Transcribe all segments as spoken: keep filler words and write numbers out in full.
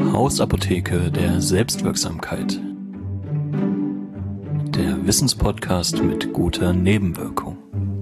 Hausapotheke der Selbstwirksamkeit. Der Wissenspodcast mit guter Nebenwirkung.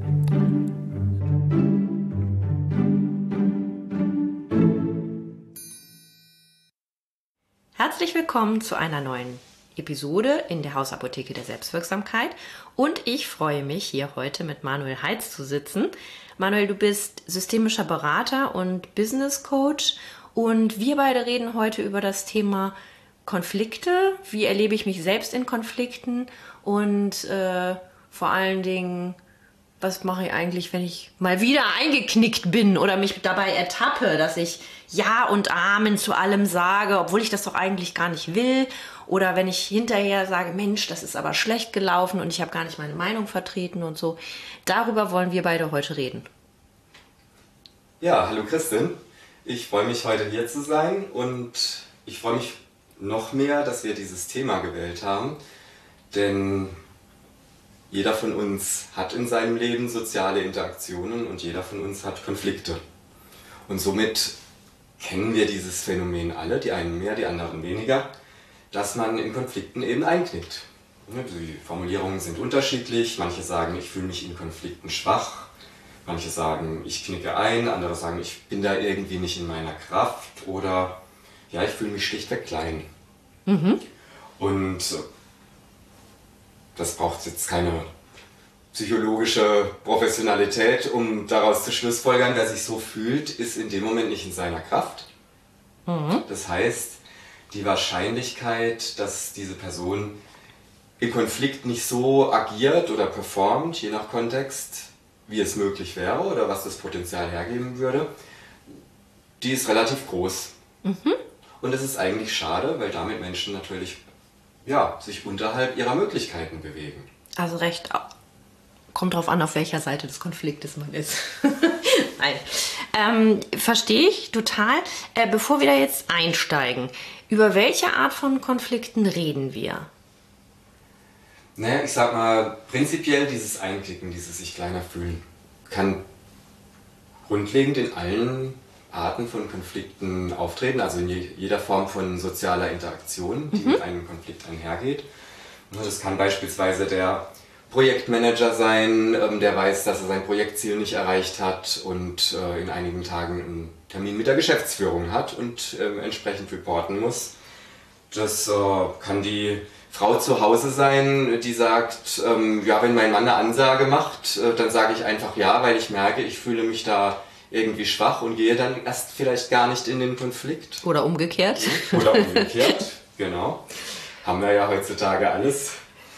Herzlich willkommen zu einer neuen Episode in der Hausapotheke der Selbstwirksamkeit. Und ich freue mich, hier heute mit Manuel Heitz zu sitzen. Manuel, du bist systemischer Berater und Business Coach. Und wir beide reden heute über das Thema Konflikte. Wie erlebe ich mich selbst in Konflikten? Und äh, vor allen Dingen, was mache ich eigentlich, wenn ich mal wieder eingeknickt bin oder mich dabei ertappe, dass ich Ja und Amen zu allem sage, obwohl ich das doch eigentlich gar nicht will. Oder wenn ich hinterher sage, Mensch, das ist aber schlecht gelaufen und ich habe gar nicht meine Meinung vertreten und so. Darüber wollen wir beide heute reden. Ja, hallo Christin. Ich freue mich, heute hier zu sein und ich freue mich noch mehr, dass wir dieses Thema gewählt haben, denn jeder von uns hat in seinem Leben soziale Interaktionen und jeder von uns hat Konflikte. Und somit kennen wir dieses Phänomen alle, die einen mehr, die anderen weniger, dass man in Konflikten eben einknickt. Die Formulierungen sind unterschiedlich, manche sagen, ich fühle mich in Konflikten schwach. Manche sagen, ich knicke ein, andere sagen, ich bin da irgendwie nicht in meiner Kraft oder ja, ich fühle mich schlichtweg klein. Mhm. Und das braucht jetzt keine psychologische Professionalität, um daraus zu schlussfolgern, wer sich so fühlt, ist in dem Moment nicht in seiner Kraft. Mhm. Das heißt, die Wahrscheinlichkeit, dass diese Person im Konflikt nicht so agiert oder performt, je nach Kontext, wie es möglich wäre oder was das Potenzial hergeben würde, die ist relativ groß. Mhm. Und es ist eigentlich schade, weil damit Menschen natürlich ja, sich unterhalb ihrer Möglichkeiten bewegen. Also recht, kommt drauf an, auf welcher Seite des Konfliktes man ist. Nein. Ähm, verstehe ich total. Äh, bevor wir da jetzt einsteigen, über welche Art von Konflikten reden wir? Naja, ich sag mal, prinzipiell dieses Einklicken, dieses sich kleiner fühlen, kann grundlegend in allen Arten von Konflikten auftreten, also in jeder Form von sozialer Interaktion, die mhm. mit einem Konflikt einhergeht. Das kann beispielsweise der Projektmanager sein, der weiß, dass er sein Projektziel nicht erreicht hat und in einigen Tagen einen Termin mit der Geschäftsführung hat und entsprechend reporten muss. Das kann die Frau zu Hause sein, die sagt, ähm, ja, wenn mein Mann eine Ansage macht, äh, dann sage ich einfach ja, weil ich merke, ich fühle mich da irgendwie schwach und gehe dann erst vielleicht gar nicht in den Konflikt. Oder umgekehrt. Oder umgekehrt, genau. Haben wir ja heutzutage alles.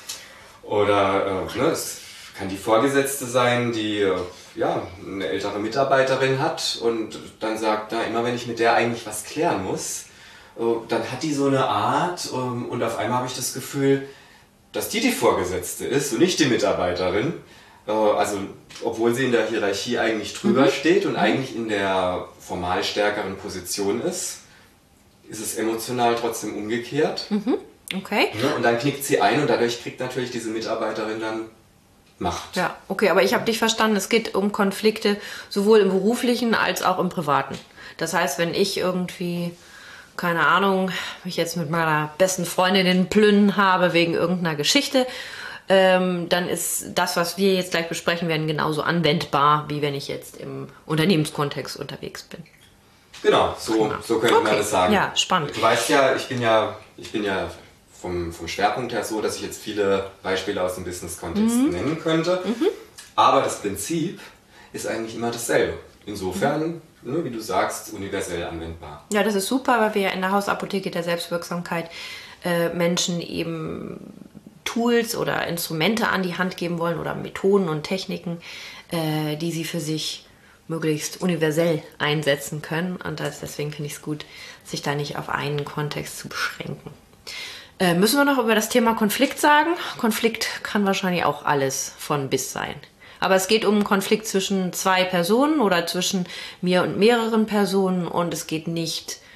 Oder äh, ne, es kann die Vorgesetzte sein, die äh, ja, eine ältere Mitarbeiterin hat und dann sagt, na, immer wenn ich mit der eigentlich was klären muss, dann hat die so eine Art und auf einmal habe ich das Gefühl, dass die die Vorgesetzte ist und nicht die Mitarbeiterin. Also obwohl sie in der Hierarchie eigentlich drüber mhm. steht und eigentlich in der formal stärkeren Position ist, ist es emotional trotzdem umgekehrt. Mhm. Okay. Und dann knickt sie ein und dadurch kriegt natürlich diese Mitarbeiterin dann Macht. Ja, okay, aber ich habe dich verstanden, es geht um Konflikte sowohl im beruflichen als auch im privaten. Das heißt, wenn ich irgendwie... keine Ahnung, mich jetzt mit meiner besten Freundin in Plünnen habe wegen irgendeiner Geschichte, ähm, dann ist das, was wir jetzt gleich besprechen werden, genauso anwendbar, wie wenn ich jetzt im Unternehmenskontext unterwegs bin. Genau, so, so könnte okay. man das sagen. Ja, spannend. Du weißt ja, ich bin ja, ich bin ja vom, vom Schwerpunkt her so, dass ich jetzt viele Beispiele aus dem Business-Kontext mhm. nennen könnte, mhm. aber das Prinzip ist eigentlich immer dasselbe. Insofern, mhm. wie du sagst, universell anwendbar. Ja, das ist super, weil wir in der Hausapotheke der Selbstwirksamkeit äh, Menschen eben Tools oder Instrumente an die Hand geben wollen oder Methoden und Techniken, äh, die sie für sich möglichst universell einsetzen können. Und das, deswegen finde ich es gut, sich da nicht auf einen Kontext zu beschränken. Äh, müssen wir noch über das Thema Konflikt sagen? Konflikt kann wahrscheinlich auch alles von bis sein. Aber es geht um einen Konflikt zwischen zwei Personen oder zwischen mir und mehreren Personen und es geht nicht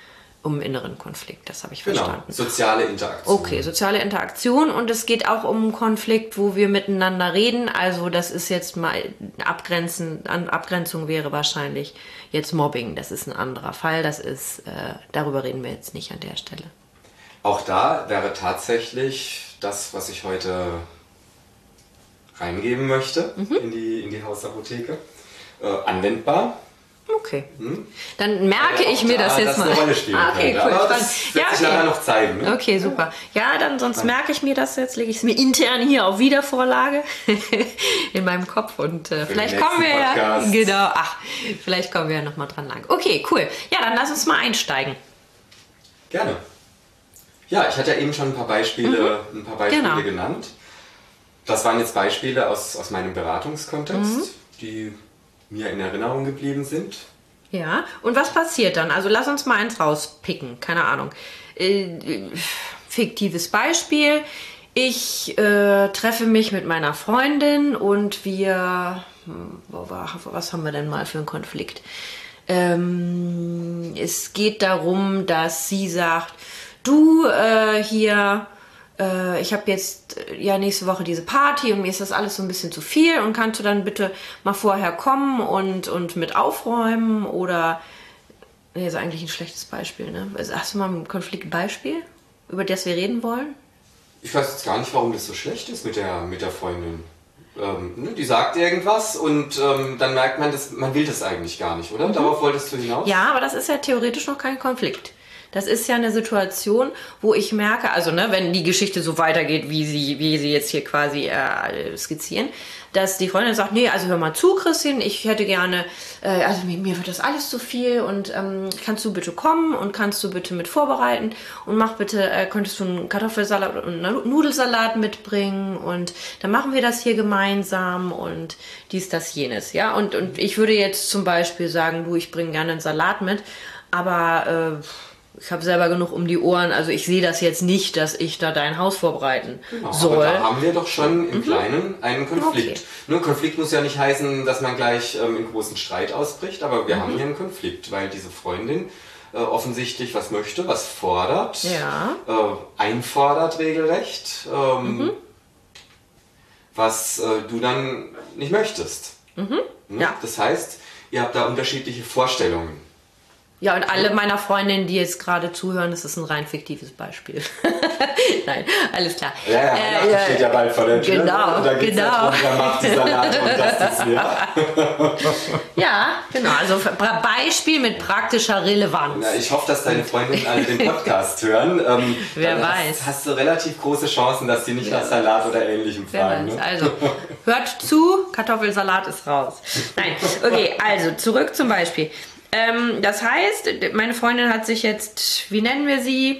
um inneren Konflikt, das habe ich Genau, verstanden. soziale Interaktion. Okay, soziale Interaktion und es geht auch um einen Konflikt, wo wir miteinander reden. Also das ist jetzt mal Abgrenzen, Abgrenzung wäre wahrscheinlich jetzt Mobbing. Das ist ein anderer Fall. Das ist, äh, darüber reden wir jetzt nicht an der Stelle. Auch da wäre tatsächlich das, was ich heute reingeben möchte mhm. in die, in die Hausapotheke, äh, anwendbar. Okay. Hm? Dann merke ja, ich mir da, das jetzt das mal. Eine Rolle spielen ah, okay, könnte. cool. Aber das wird ja, sich okay. nachher noch zeigen. Ne? Okay, super. Ja, dann sonst Nein. merke ich mir das jetzt, lege ich es mir intern hier auf Wiedervorlage in meinem Kopf und äh, vielleicht kommen wir Podcast. ja. Genau. Ach, vielleicht kommen wir ja noch mal dran lang. Okay, cool. Ja, dann lass uns mal einsteigen. Gerne. Ja, ich hatte ja eben schon ein paar Beispiele, mhm. ein paar Beispiele genau. genannt. Das waren jetzt Beispiele aus, aus meinem Beratungskontext, mhm. die mir in Erinnerung geblieben sind. Ja, und was passiert dann? Also lass uns mal eins rauspicken, keine Ahnung. Äh, fiktives Beispiel. Ich äh, treffe mich mit meiner Freundin und wir, was haben wir denn mal für einen Konflikt? Ähm, es geht darum, dass sie sagt, du äh, hier, äh, ich habe jetzt äh, ja nächste Woche diese Party und mir ist das alles so ein bisschen zu viel und kannst du dann bitte mal vorher kommen und, und mit aufräumen oder, nee, ist eigentlich ein schlechtes Beispiel, ne? Hast du mal ein Konfliktbeispiel, über das wir reden wollen? Ich weiß jetzt gar nicht, warum das so schlecht ist mit der, mit der Freundin. Ähm, ne, die sagt irgendwas und ähm, dann merkt man, dass, man will das eigentlich gar nicht, oder? Mhm. Darauf wolltest du hinaus? Ja, aber das ist ja theoretisch noch kein Konflikt. Das ist ja eine Situation, wo ich merke, also ne, wenn die Geschichte so weitergeht, wie sie, wie sie jetzt hier quasi äh, skizzieren, dass die Freundin sagt, nee, also hör mal zu, Christine, ich hätte gerne, äh, also mir, mir wird das alles zu viel und ähm, kannst du bitte kommen und kannst du bitte mit vorbereiten und mach bitte, äh, könntest du einen Kartoffelsalat und einen Nudelsalat mitbringen und dann machen wir das hier gemeinsam und dies, das, jenes, ja, und, und ich würde jetzt zum Beispiel sagen, du, ich bringe gerne einen Salat mit, aber äh, ich habe selber genug um die Ohren, also ich sehe das jetzt nicht, dass ich da dein Haus vorbereiten genau, soll. Aber da haben wir doch schon im mhm. Kleinen einen Konflikt. Okay. Nur Konflikt muss ja nicht heißen, dass man gleich ähm, in großen Streit ausbricht, aber wir mhm. haben hier einen Konflikt, weil diese Freundin äh, offensichtlich was möchte, was fordert, ja. äh, einfordert regelrecht, ähm, mhm. was äh, du dann nicht möchtest. Mhm. Ja. Das heißt, ihr habt da unterschiedliche Vorstellungen. Ja, und alle meiner Freundinnen, die jetzt gerade zuhören, das ist ein rein fiktives Beispiel. Nein, alles klar. Ja, ja, äh, ja steht ja bald vor der Tür. Genau, und da geht's genau. Ja drum, wer macht die Salate und das ist ja. Ja, genau. Also Beispiel mit praktischer Relevanz. Ja, ich hoffe, dass deine Freundinnen alle den Podcast hören. Ähm, wer weiß. Hast, hast du relativ große Chancen, dass die nicht ja. nach Salat oder Ähnlichem fragen. Wer weiß. Ne? Also, hört zu, Kartoffelsalat ist raus. Nein, okay, also zurück zum Beispiel. Ähm, das heißt, meine Freundin hat sich jetzt, wie nennen wir sie?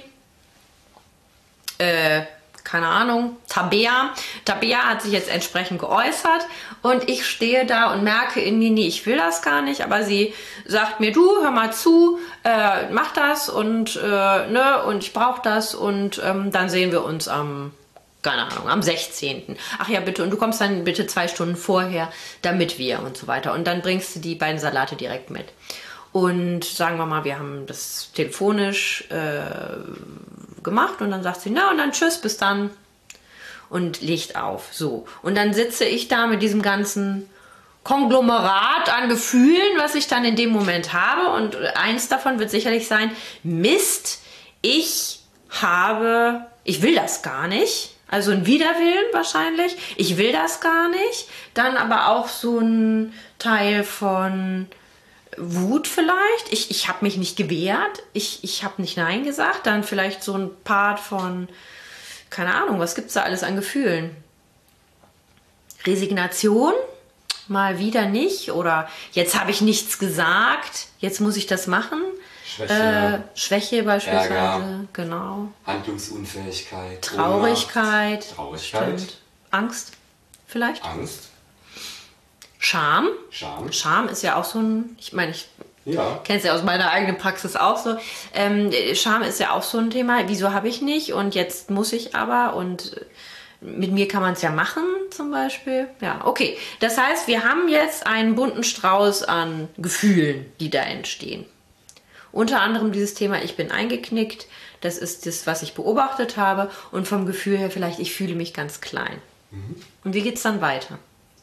Äh, keine Ahnung, Tabea. Tabea hat sich jetzt entsprechend geäußert und ich stehe da und merke in mir, nee, ich will das gar nicht, aber sie sagt mir, du, hör mal zu, äh, mach das und, äh, ne, und ich brauche das und ähm, dann sehen wir uns am, keine Ahnung, am sechzehnten Ach ja, bitte, und du kommst dann bitte zwei Stunden vorher, damit wir und so weiter. Und dann bringst du die beiden Salate direkt mit. Und sagen wir mal, wir haben das telefonisch äh, gemacht und dann sagt sie, na und dann tschüss, bis dann und legt auf. So. Und dann sitze ich da mit diesem ganzen Konglomerat an Gefühlen, was ich dann in dem Moment habe und eins davon wird sicherlich sein, Mist, ich habe, ich will das gar nicht. Also ein Widerwillen wahrscheinlich. Ich will das gar nicht. Dann aber auch so ein Teil von Wut vielleicht. Ich, ich habe mich nicht gewehrt. Ich, ich habe nicht Nein gesagt. Dann vielleicht so ein Part von, keine Ahnung, was gibt es da alles an Gefühlen? Resignation? Mal wieder nicht. Oder jetzt habe ich nichts gesagt. Jetzt muss ich das machen. Schwäche. Äh, Schwäche beispielsweise. Ärger, genau. Handlungsunfähigkeit. Traurigkeit. Ohnmacht, Traurigkeit. Stimmt. Angst vielleicht. Angst. Scham. Scham. Scham ist ja auch so ein, ich meine, ich ja. kenne es ja aus meiner eigenen Praxis auch so. Ähm, Scham ist ja auch so ein Thema. Wieso habe ich nicht und jetzt muss ich aber und mit mir kann man es ja machen zum Beispiel. Ja, okay. Das heißt, wir haben jetzt einen bunten Strauß an Gefühlen, die da entstehen. Unter anderem dieses Thema, ich bin eingeknickt, das ist das, was ich beobachtet habe und vom Gefühl her vielleicht, ich fühle mich ganz klein. Mhm. Und wie geht es dann weiter?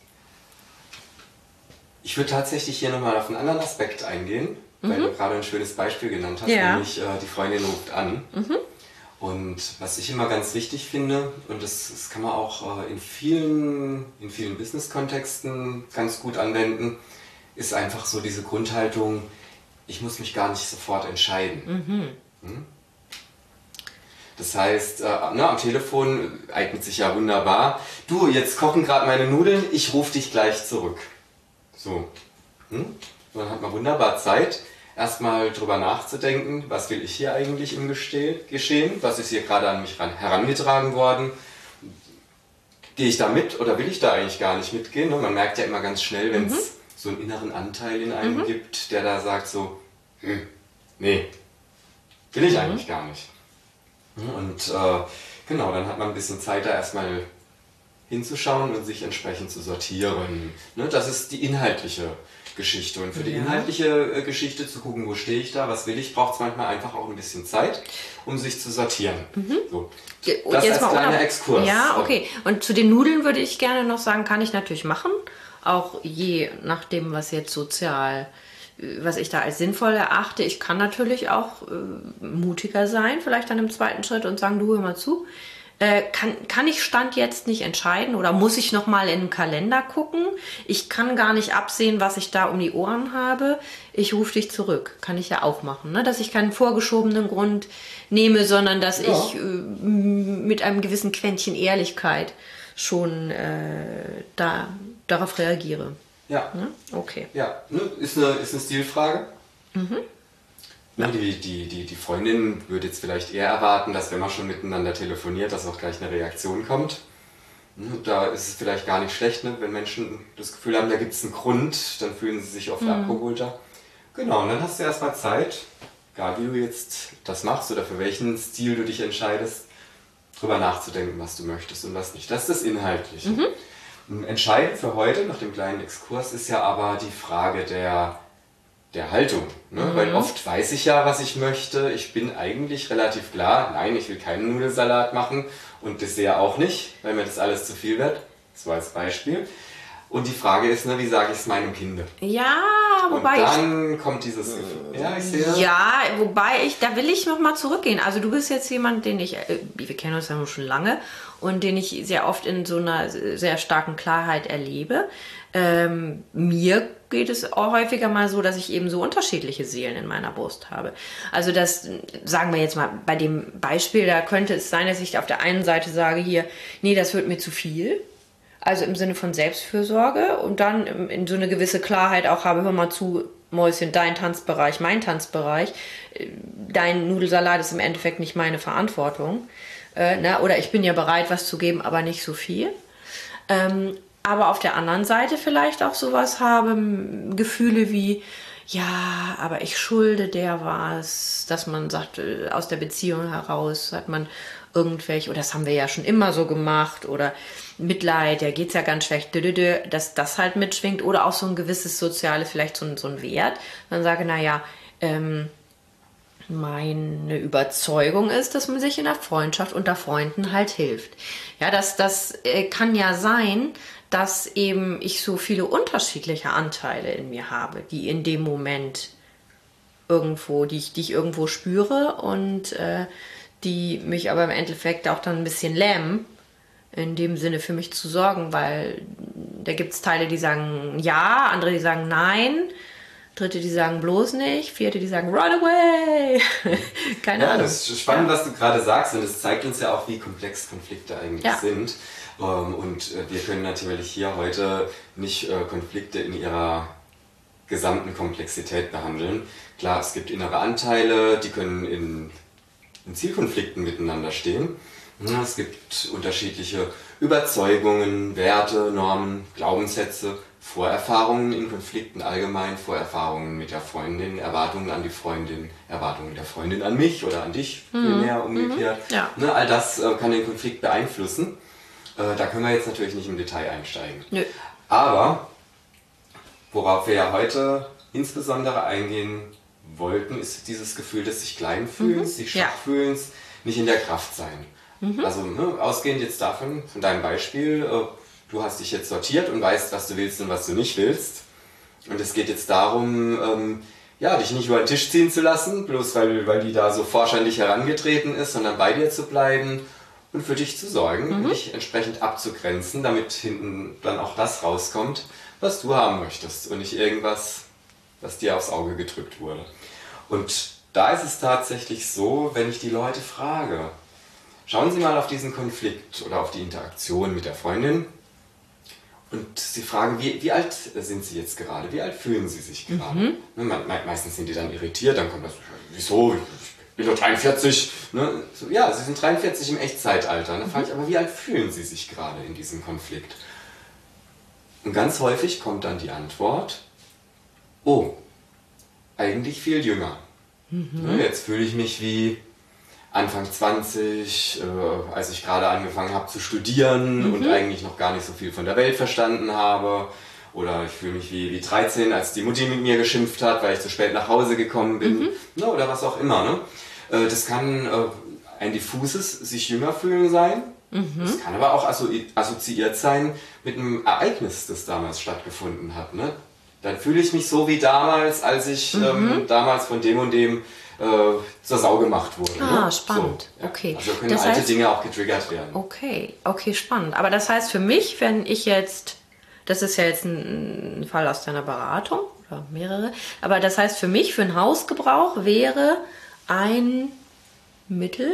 Ich würde tatsächlich hier nochmal auf einen anderen Aspekt eingehen, mhm. weil du gerade ein schönes Beispiel genannt hast, ja. nämlich äh, die Freundin ruft an. Mhm. Und was ich immer ganz wichtig finde, und das, das kann man auch äh, in vielen, in vielen Business-Kontexten ganz gut anwenden, ist einfach so diese Grundhaltung, ich muss mich gar nicht sofort entscheiden. Mhm. Hm? Das heißt, äh, na, am Telefon eignet sich ja wunderbar. Du, jetzt kochen gerade meine Nudeln, ich rufe dich gleich zurück. So. Hm? Dann hat man wunderbar Zeit, erstmal drüber nachzudenken, was will ich hier eigentlich im Geschehen, was ist hier gerade an mich ran, herangetragen worden. Gehe ich da mit oder will ich da eigentlich gar nicht mitgehen? Man merkt ja immer ganz schnell, wenn es mhm. so einen inneren Anteil in einem mhm. gibt, der da sagt so, hm, nee, will ich mhm. eigentlich gar nicht. Und äh, genau, dann hat man ein bisschen Zeit, da erstmal hinzuschauen und sich entsprechend zu sortieren. Ne, das ist die inhaltliche Geschichte. Und für die ja. inhaltliche äh, Geschichte zu gucken, wo stehe ich da, was will ich, braucht es manchmal einfach auch ein bisschen Zeit, um sich zu sortieren. Mhm. So. Das Jetzt als kleiner Exkurs. Ja, okay. Und zu den Nudeln würde ich gerne noch sagen, kann ich natürlich machen. Auch je nachdem, was jetzt sozial, was ich da als sinnvoll erachte. Ich kann natürlich auch äh, mutiger sein, vielleicht dann im zweiten Schritt und sagen, du hör mal zu. Äh, kann, kann ich Stand jetzt nicht entscheiden oder muss ich nochmal in den Kalender gucken? Ich kann gar nicht absehen, was ich da um die Ohren habe. Ich rufe dich zurück. Kann ich ja auch machen. Ne? Dass ich keinen vorgeschobenen Grund nehme, sondern dass ja. ich äh, mit einem gewissen Quäntchen Ehrlichkeit schon äh, da, darauf reagiere. Ja. Ne? Okay. Ja, ist eine, ist eine Stilfrage. Mhm. Ja. Die, die, die, die Freundin würde jetzt vielleicht eher erwarten, dass wenn man schon miteinander telefoniert, dass auch gleich eine Reaktion kommt. Da ist es vielleicht gar nicht schlecht, ne? Wenn Menschen das Gefühl haben, da gibt es einen Grund, dann fühlen sie sich oft mhm. abgeholter. Genau, und dann hast du erstmal Zeit, egal wie du jetzt das machst oder für welchen Stil du dich entscheidest, drüber nachzudenken, was du möchtest und was nicht. Das ist das Inhaltliche. Mhm. Entscheidend für heute, nach dem kleinen Exkurs, ist ja aber die Frage der der Haltung, ne? Mhm. Weil oft weiß ich ja, was ich möchte. Ich bin eigentlich relativ klar, nein, ich will keinen Nudelsalat machen und Dessert auch nicht, weil mir das alles zu viel wird. Das war als Beispiel. Und die Frage ist, ne, wie sage ich es meinem Kind? Ja, wobei und dann ich, kommt dieses Gefühl. Ja, ich sehe. Ja, wobei ich, da will ich nochmal zurückgehen. Also du bist jetzt jemand, den ich, wir kennen uns ja schon lange und den ich sehr oft in so einer sehr starken Klarheit erlebe. Ähm, mir geht es auch häufiger mal so, dass ich eben so unterschiedliche Seelen in meiner Brust habe. Also das, sagen wir jetzt mal, bei dem Beispiel, da könnte es sein, dass ich auf der einen Seite sage hier, nee, das wird mir zu viel. Also im Sinne von Selbstfürsorge und dann in so eine gewisse Klarheit auch habe, hör mal zu, Mäuschen, dein Tanzbereich, mein Tanzbereich, dein Nudelsalat ist im Endeffekt nicht meine Verantwortung. Äh, ne? Oder ich bin ja bereit, was zu geben, aber nicht so viel. Ähm, aber auf der anderen Seite vielleicht auch sowas habe, Gefühle wie, ja, aber ich schulde der was, dass man sagt, aus der Beziehung heraus hat man irgendwelche, oder das haben wir ja schon immer so gemacht, oder Mitleid, der geht's ja ganz schlecht, dass das halt mitschwingt, oder auch so ein gewisses soziales, vielleicht so ein, so ein Wert. Dann sage, naja, ähm, meine Überzeugung ist, dass man sich in der Freundschaft unter Freunden halt hilft. Ja, das, das äh, kann ja sein, dass eben ich so viele unterschiedliche Anteile in mir habe, die in dem Moment irgendwo, die ich, die ich irgendwo spüre und äh, die mich aber im Endeffekt auch dann ein bisschen lähmen, in dem Sinne für mich zu sorgen, weil da gibt es Teile, die sagen ja, andere, die sagen nein, Dritte, die sagen bloß nicht, Vierte, die sagen run away. Keine ja, Ahnung. Das ist spannend, ja. was du gerade sagst, und es zeigt uns ja auch, wie komplex Konflikte eigentlich ja. sind. Und wir können natürlich hier heute nicht Konflikte in ihrer gesamten Komplexität behandeln. Klar, es gibt innere Anteile, die können in, in Zielkonflikten miteinander stehen. Es gibt unterschiedliche Überzeugungen, Werte, Normen, Glaubenssätze, Vorerfahrungen in Konflikten allgemein, Vorerfahrungen mit der Freundin, Erwartungen an die Freundin, Erwartungen der Freundin an mich oder an dich, vielmehr mhm. umgekehrt. Mhm. Ja. Ne, all das äh, kann den Konflikt beeinflussen. Äh, da können wir jetzt natürlich nicht im Detail einsteigen. Nö. Aber worauf wir ja heute insbesondere eingehen wollten, ist dieses Gefühl des sich klein fühlens, Mhm. sich schwach Ja. fühlens, nicht in der Kraft sein. Mhm. Also ne, ausgehend jetzt davon, von deinem Beispiel, äh, du hast dich jetzt sortiert und weißt, was du willst und was du nicht willst. Und es geht jetzt darum, ähm, ja, dich nicht über den Tisch ziehen zu lassen, bloß weil, weil die da so forsch an dich herangetreten ist, sondern bei dir zu bleiben und für dich zu sorgen Mhm. und dich entsprechend abzugrenzen, damit hinten dann auch das rauskommt, was du haben möchtest und nicht irgendwas, was dir aufs Auge gedrückt wurde. Und da ist es tatsächlich so, wenn ich die Leute frage, schauen Sie mal auf diesen Konflikt oder auf die Interaktion mit der Freundin und Sie fragen, wie, wie alt sind Sie jetzt gerade? Wie alt fühlen Sie sich gerade? Mhm. Ne, me me meistens sind die dann irritiert, dann kommt das, wieso? Ich bin doch dreiundvierzig. Ne? So, ja, Sie sind dreiundvierzig im Echtzeitalter. Dann frage ich, aber wie alt fühlen Sie sich gerade in diesem Konflikt? Und ganz häufig kommt dann die Antwort, oh, eigentlich viel jünger. Mhm. Ne, jetzt fühle ich mich wie Anfang zwanzig, äh, als ich gerade angefangen habe zu studieren Mhm. und eigentlich noch gar nicht so viel von der Welt verstanden habe. Oder ich fühle mich wie, wie dreizehn, als die Mutti mit mir geschimpft hat, weil ich zu spät nach Hause gekommen bin. Mhm. Ne, oder was auch immer. Ne? Äh, das kann äh, ein diffuses sich jünger fühlen sein. Mhm. Das kann aber auch assozi assoziiert sein mit einem Ereignis, das damals stattgefunden hat. Ne? Dann fühle ich mich so wie damals, als ich Mhm. ähm, damals von dem und dem äh, zur Sau gemacht wurde. Ah, ne? spannend. So, ja. Okay. Also können Das alte heißt- Dinge auch getriggert werden. Okay, okay, spannend. Aber das heißt für mich, wenn ich jetzt, das ist ja jetzt ein, ein Fall aus deiner Beratung oder mehrere, aber das heißt für mich, für einen Hausgebrauch wäre ein Mittel,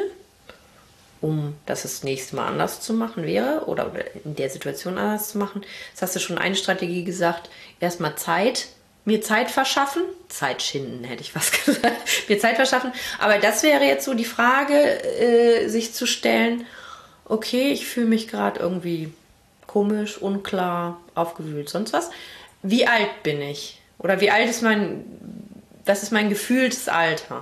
um das das nächste Mal anders zu machen wäre oder in der Situation anders zu machen. Das hast du schon eine Strategie gesagt, erstmal Zeit, mir Zeit verschaffen, Zeit schinden hätte ich fast gesagt, mir Zeit verschaffen. Aber das wäre jetzt so die Frage, äh, sich zu stellen, okay, ich fühle mich gerade irgendwie komisch, unklar, aufgewühlt, sonst was. Wie alt bin ich? Oder wie alt ist mein, was ist mein gefühltes Alter?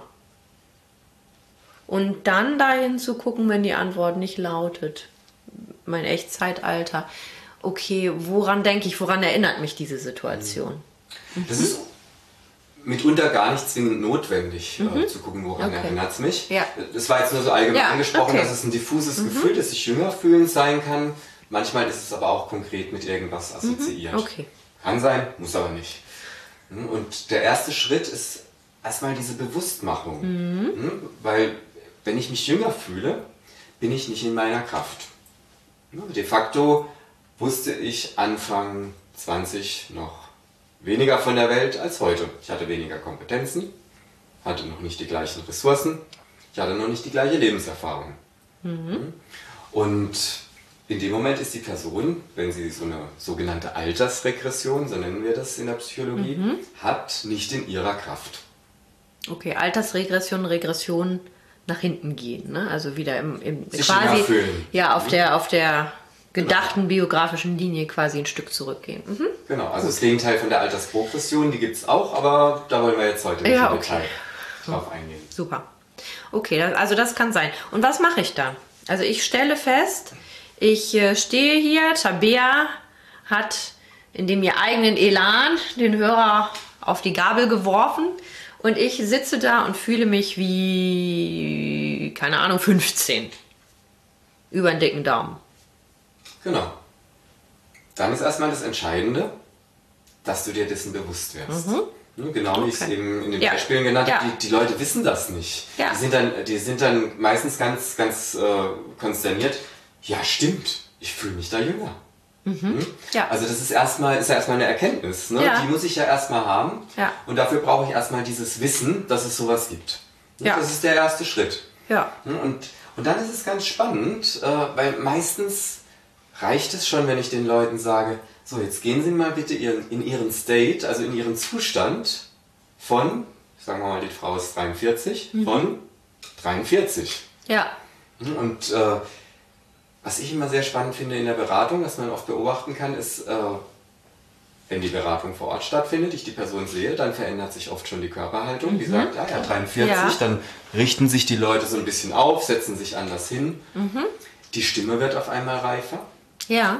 Und dann dahin zu gucken, wenn die Antwort nicht lautet, mein Echtzeitalter, okay, woran denke ich, woran erinnert mich diese Situation? Das ist mitunter gar nicht zwingend notwendig, äh, zu gucken, woran Okay. erinnert es mich. Ja. Das war jetzt nur so allgemein Ja, angesprochen, okay. dass es ein diffuses Gefühl, das sich jünger fühlen sein kann. Manchmal ist es aber auch konkret mit irgendwas assoziiert. Okay. Kann sein, muss aber nicht. Hm, Und der erste Schritt ist erstmal diese Bewusstmachung. Hm, Weil wenn ich mich jünger fühle, bin ich nicht in meiner Kraft. Hm, De facto wusste ich Anfang zwanzig noch weniger von der Welt als heute. Ich hatte weniger Kompetenzen, hatte noch nicht die gleichen Ressourcen, ich hatte noch nicht die gleiche Lebenserfahrung. Hm, Und in dem Moment ist die Person, wenn sie so eine sogenannte Altersregression, so nennen wir das in der Psychologie, hat, nicht in ihrer Kraft. Okay, Altersregression, Regression nach hinten gehen, ne? Also wieder im, im Sich quasi jünger fühlen. ja auf der auf der gedachten biografischen Linie quasi ein Stück zurückgehen. Mhm. Genau, also das Gegenteil von der Altersprogression, die gibt es auch, aber da wollen wir jetzt heute nicht Ja, im okay. Detail drauf eingehen. Super. Okay, das, also das kann sein. Und was mache ich da? Also ich stelle fest, ich äh, stehe hier, Tabea hat in dem ihr eigenen Elan den Hörer auf die Gabel geworfen und ich sitze da und fühle mich wie, keine Ahnung, fünfzehn. Über den dicken Daumen. Genau. Dann ist erstmal das Entscheidende, dass du dir dessen bewusst wirst. Ne, Genau wie ich es Okay. eben in den Ja. Beispielen genannt habe, Ja. die, die Leute wissen das nicht. Ja. Die, sind dann, die sind dann meistens ganz, ganz äh, konsterniert. Ja, stimmt, ich fühle mich da jünger. Hm? Ja. Also das ist erstmal ist ja erstmal eine Erkenntnis. Ne? Ja. Die muss ich ja erstmal haben. Ja. Und dafür brauche ich erstmal dieses Wissen, dass es sowas gibt. Ne? Ja. Das ist der erste Schritt. Ja. Und, und dann ist es ganz spannend, äh, weil meistens reicht es schon, wenn ich den Leuten sage, so jetzt gehen Sie mal bitte ihren, in Ihren State, also in Ihren Zustand von, sagen wir mal, die Frau ist dreiundvierzig, von dreiundvierzig. Ja. Und äh, was ich immer sehr spannend finde in der Beratung, was man oft beobachten kann, ist, äh, wenn die Beratung vor Ort stattfindet, ich die Person sehe, dann verändert sich oft schon die Körperhaltung. Die sagt, ah ja, dreiundvierzig, Ja. dann richten sich die Leute so ein bisschen auf, setzen sich anders hin. Die Stimme wird auf einmal reifer. Ja.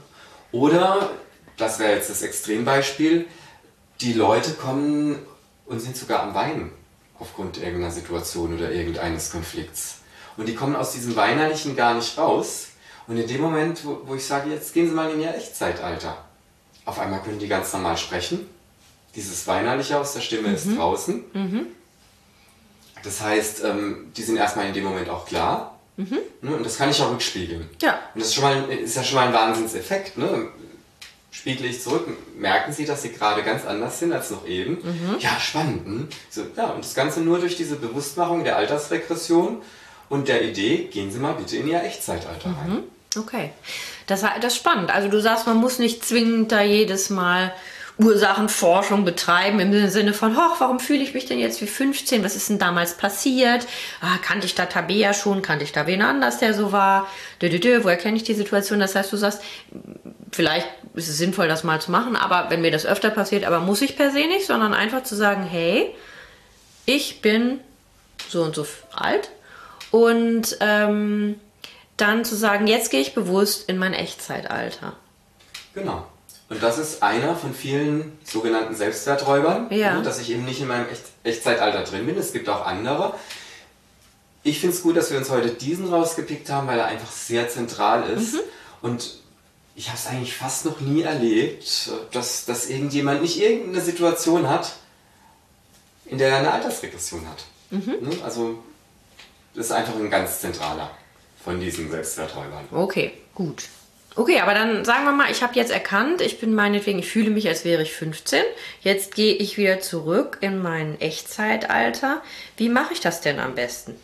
Oder, das wäre jetzt das Extrembeispiel, die Leute kommen und sind sogar am Weinen aufgrund irgendeiner Situation oder irgendeines Konflikts. Und die kommen aus diesem Weinerlichen gar nicht raus. Und in dem Moment, wo, wo ich sage, jetzt gehen Sie mal in Ihr Echtzeitalter, auf einmal können die ganz normal sprechen. Dieses Weinerliche aus der Stimme mhm. ist draußen. Mhm. Das heißt, ähm, die sind erstmal in dem Moment auch klar. Mhm. Ne, und das kann ich auch rückspiegeln. Ja. Und das ist, schon mal, ist ja schon mal ein Wahnsinnseffekt. Ne? Spiegle ich zurück, merken Sie, dass Sie gerade ganz anders sind als noch eben. Mhm. Ja, spannend. Hm? So, ja, und das Ganze nur durch diese Bewusstmachung der Altersregression und der Idee, gehen Sie mal bitte in Ihr Echtzeitalter rein. Mhm. Okay, das, das ist spannend. Also du sagst, man muss nicht zwingend da jedes Mal Ursachenforschung betreiben im Sinne von, hoch, warum fühle ich mich denn jetzt wie fünfzehn? Was ist denn damals passiert? Ah, kannte ich da Tabea schon? Kannte ich da wen anders, der so war? Dö, dö, dö, woher kenne ich die Situation? Das heißt, du sagst, vielleicht ist es sinnvoll, das mal zu machen, aber wenn mir das öfter passiert, aber muss ich per se nicht, sondern einfach zu sagen, hey, ich bin so und so alt und ähm, dann zu sagen, jetzt gehe ich bewusst in mein Echtzeitalter. Genau. Und das ist einer von vielen sogenannten Selbstwerträubern, ja. ne, dass ich eben nicht in meinem Echt- Echtzeitalter drin bin. Es gibt auch andere. Ich finde es gut, dass wir uns heute diesen rausgepickt haben, weil er einfach sehr zentral ist. Mhm. Und ich habe es eigentlich fast noch nie erlebt, dass, dass irgendjemand nicht irgendeine Situation hat, in der er eine Altersregression hat. Mhm. Ne? Also das ist einfach ein ganz zentraler von diesen Selbstwerträubern. Okay, gut. Okay, aber dann sagen wir mal, ich habe jetzt erkannt, ich bin meinetwegen, ich fühle mich, als wäre ich fünfzehn. Jetzt gehe ich wieder zurück in mein Echtzeitalter. Wie mache ich das denn am besten?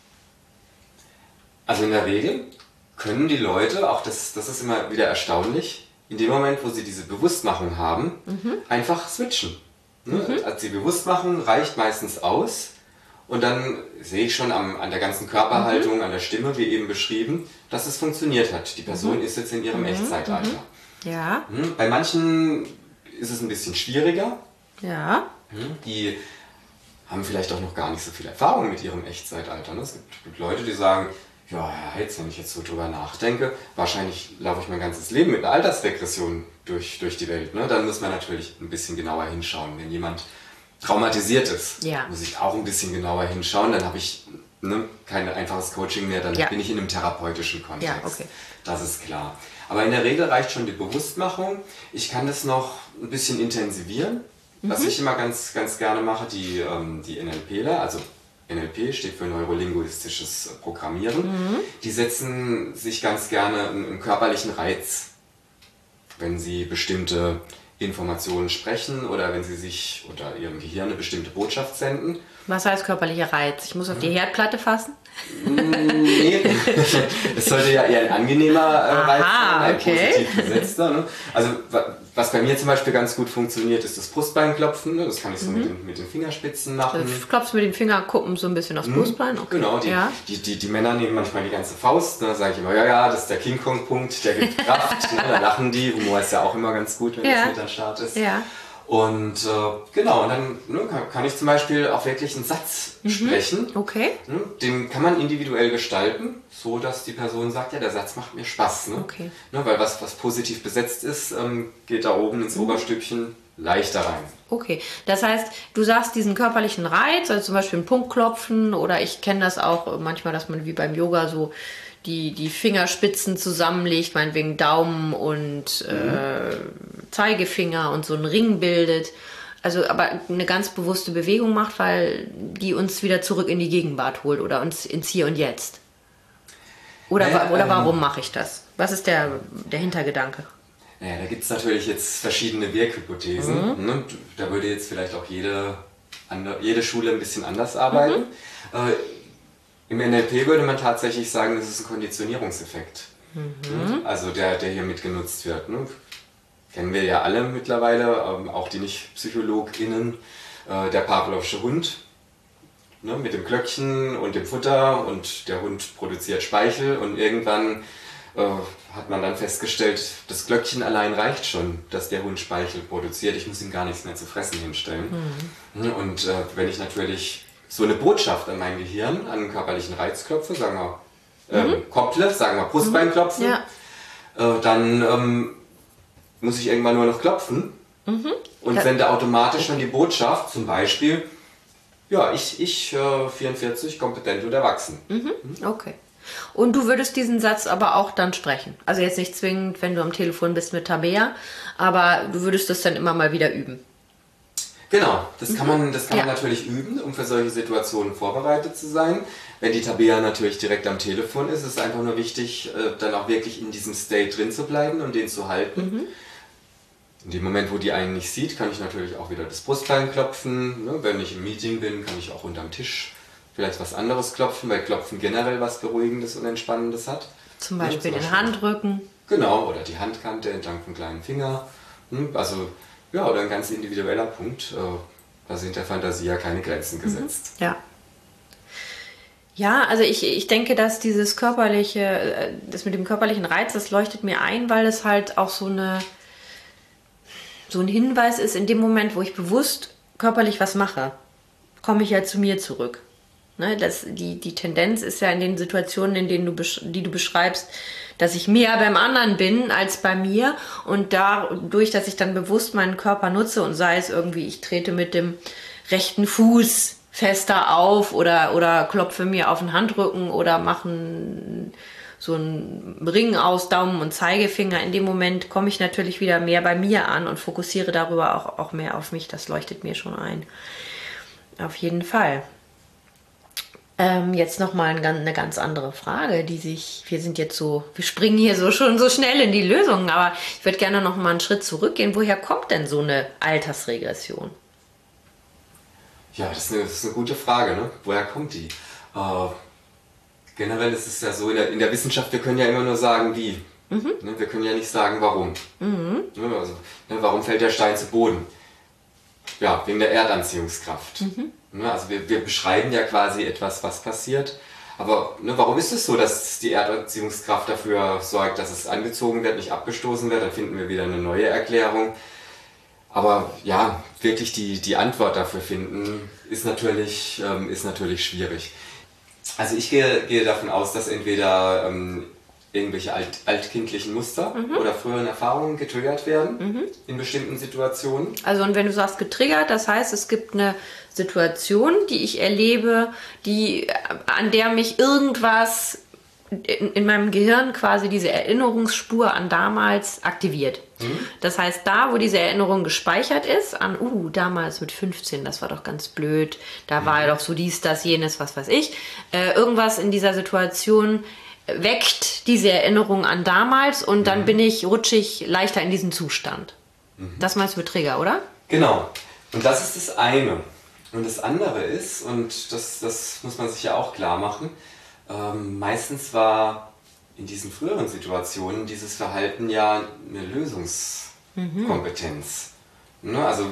Also in der Regel können die Leute, auch das, das ist immer wieder erstaunlich, in dem Moment, wo sie diese Bewusstmachung haben, mhm. einfach switchen. Ne? Mhm. Also die Bewusstmachung reicht meistens aus. Und dann sehe ich schon am, an der ganzen Körperhaltung, mhm. an der Stimme, wie eben beschrieben, dass es funktioniert hat. Die Person mhm. ist jetzt in ihrem mhm. Echtzeitalter. Mhm. Ja. Bei manchen ist es ein bisschen schwieriger. Ja. Die haben vielleicht auch noch gar nicht so viel Erfahrung mit ihrem Echtzeitalter. Es gibt, gibt Leute, die sagen, ja, Herr Heitz, wenn ich jetzt so drüber nachdenke, wahrscheinlich laufe ich mein ganzes Leben mit einer Altersregression durch, durch die Welt. Ne? Dann muss man natürlich ein bisschen genauer hinschauen. Wenn jemand traumatisiert ist, ja. muss ich auch ein bisschen genauer hinschauen, dann habe ich ne, kein einfaches Coaching mehr, dann ja. bin ich in einem therapeutischen Kontext. Ja, okay. Das ist klar. Aber in der Regel reicht schon die Bewusstmachung. Ich kann das noch ein bisschen intensivieren, mhm. was ich immer ganz, ganz gerne mache, die, ähm, die NLPler, also N L P steht für neurolinguistisches Programmieren, mhm. die setzen sich ganz gerne einen, einen körperlichen Reiz, wenn sie bestimmte Informationen sprechen oder wenn sie sich unter ihrem Gehirn eine bestimmte Botschaft senden. Was heißt körperlicher Reiz? Ich muss auf die Herdplatte fassen? Nee, es sollte ja eher ein angenehmer äh, Reiz sein, ein okay. positiv besetzter. Ne? Also was bei mir zum Beispiel ganz gut funktioniert, ist das Brustbeinklopfen. Ne? Das kann ich so mhm. mit, den, mit den Fingerspitzen machen. Du klopfst mit den Fingerkuppen so ein bisschen aufs mhm. Brustbein? Okay. Genau, die, ja. die, die, die Männer nehmen manchmal die ganze Faust. Da ne? sage ich immer, ja, ja, das ist der King Kong-Punkt, der gibt Kraft. Ne? Da lachen die. Humor ist ja auch immer ganz gut, wenn ja. das mit am Start ist. Ja. Und äh, genau, und dann ne, kann, kann ich zum Beispiel auch wirklich einen Satz mhm. sprechen. Okay. Ne, den kann man individuell gestalten, so dass die Person sagt, ja, der Satz macht mir Spaß. Ne? Okay. Ne, weil was, was positiv besetzt ist, ähm, geht da oben ins mhm. Oberstückchen leichter rein. Okay, das heißt, du sagst diesen körperlichen Reiz, also zum Beispiel einen Punkt klopfen, oder ich kenne das auch manchmal, dass man wie beim Yoga so die, die Fingerspitzen zusammenlegt, meinetwegen Daumen und mhm. äh, Zeigefinger und so einen Ring bildet. Also aber eine ganz bewusste Bewegung macht, weil die uns wieder zurück in die Gegenwart holt oder uns ins Hier und Jetzt. Oder, naja, oder warum ähm, mache ich das? Was ist der, der Hintergedanke? Naja, da gibt es natürlich jetzt verschiedene Wirkhypothesen. Mhm. Ne? Da würde jetzt vielleicht auch jede, jede Schule ein bisschen anders arbeiten. Mhm. Äh, Im N L P würde man tatsächlich sagen, das ist ein Konditionierungseffekt. Mhm. Also der, der hier mitgenutzt wird. Ne? Kennen wir ja alle mittlerweile, ähm, auch die Nicht-PsychologInnen, äh, der Pavlovsche Hund. Ne? Mit dem Glöckchen und dem Futter und der Hund produziert Speichel und irgendwann äh, hat man dann festgestellt, das Glöckchen allein reicht schon, dass der Hund Speichel produziert. Ich muss ihm gar nichts mehr zu fressen hinstellen. Mhm. Und äh, wenn ich natürlich so eine Botschaft an mein Gehirn, an einen körperlichen Reiz klopfe, sagen wir ähm, mhm. Kopple, sagen wir Brustbein klopfen, mhm. ja. äh, dann ähm, muss ich irgendwann nur noch klopfen Mhm. Und sende automatisch schon die Botschaft, zum Beispiel, ja, ich, ich äh, vierundvierzig, kompetent und erwachsen. Mhm. Okay. Und du würdest diesen Satz aber auch dann sprechen? Also jetzt nicht zwingend, wenn du am Telefon bist mit Tabea, aber du würdest das dann immer mal wieder üben? Genau, das kann man, das kann Ja. man natürlich üben, um für solche Situationen vorbereitet zu sein. Wenn die Tabea natürlich direkt am Telefon ist, ist es einfach nur wichtig, dann auch wirklich in diesem State drin zu bleiben und den zu halten. Mhm. In dem Moment, wo die einen nicht sieht, kann ich natürlich auch wieder das Brustbein klopfen. Ne? Wenn ich im Meeting bin, kann ich auch unterm Tisch vielleicht was anderes klopfen, weil Klopfen generell was Beruhigendes und Entspannendes hat. Zum Beispiel, ja, zum den Beispiel Handrücken. Genau, oder die Handkante entlang vom kleinen Finger. Also, ja, oder ein ganz individueller Punkt. Da sind der Fantasie ja keine Grenzen gesetzt. Mhm. Ja. Ja, also ich, ich denke, dass dieses körperliche, das mit dem körperlichen Reiz, das leuchtet mir ein, weil es halt auch so eine so ein Hinweis ist, in dem Moment, wo ich bewusst körperlich was mache, komme ich ja zu mir zurück. Ne, das, die, die Tendenz ist ja in den Situationen, in denen du, die du beschreibst, dass ich mehr beim anderen bin als bei mir und dadurch, dass ich dann bewusst meinen Körper nutze und sei es irgendwie, ich trete mit dem rechten Fuß fester auf oder, oder klopfe mir auf den Handrücken oder mache einen, so einen Ring aus Daumen und Zeigefinger. In dem Moment komme ich natürlich wieder mehr bei mir an und fokussiere darüber auch, auch mehr auf mich. Das leuchtet mir schon ein. Auf jeden Fall. Ähm, jetzt nochmal ein, eine ganz andere Frage, die sich, wir sind jetzt so, wir springen hier so schon so schnell in die Lösungen, aber ich würde gerne noch mal einen Schritt zurückgehen. Woher kommt denn so eine Altersregression? Ja, das ist eine, das ist eine gute Frage, ne? Woher kommt die? Äh, generell ist es ja so, in der, in der Wissenschaft, wir können ja immer nur sagen, wie. Mhm. Ne? Wir können ja nicht sagen, warum. Mhm. Ne? Also, ne, warum fällt der Stein zu Boden? Ja, wegen der Erdanziehungskraft. Mhm. Ne? Also wir, wir beschreiben ja quasi etwas, was passiert. Aber ne, warum ist es so, dass die Erdanziehungskraft dafür sorgt, dass es angezogen wird, nicht abgestoßen wird? Dann finden wir wieder eine neue Erklärung. Aber ja, wirklich die, die Antwort dafür finden, ist natürlich, ähm, ist natürlich schwierig. Also ich gehe, gehe davon aus, dass entweder ähm, irgendwelche alt, altkindlichen Muster mhm. oder früheren Erfahrungen getriggert werden mhm. in bestimmten Situationen. Also und wenn du sagst getriggert, das heißt, es gibt eine Situation, die ich erlebe, die, an der mich irgendwas in, in meinem Gehirn quasi diese Erinnerungsspur an damals aktiviert. Mhm. Das heißt, da, wo diese Erinnerung gespeichert ist, an, uh, damals mit fünfzehn, das war doch ganz blöd, da mhm. war ja doch so dies, das, jenes, was weiß ich, äh, irgendwas in dieser Situation weckt diese Erinnerung an damals und dann mhm. bin ich, rutsche ich leichter in diesen Zustand. Mhm. Das meinst du mit Trigger, oder? Genau. Und das ist das eine. Und das andere ist, und das, das muss man sich ja auch klar machen, ähm, meistens war in diesen früheren Situationen dieses Verhalten ja eine Lösungskompetenz. Mhm. Ne? Also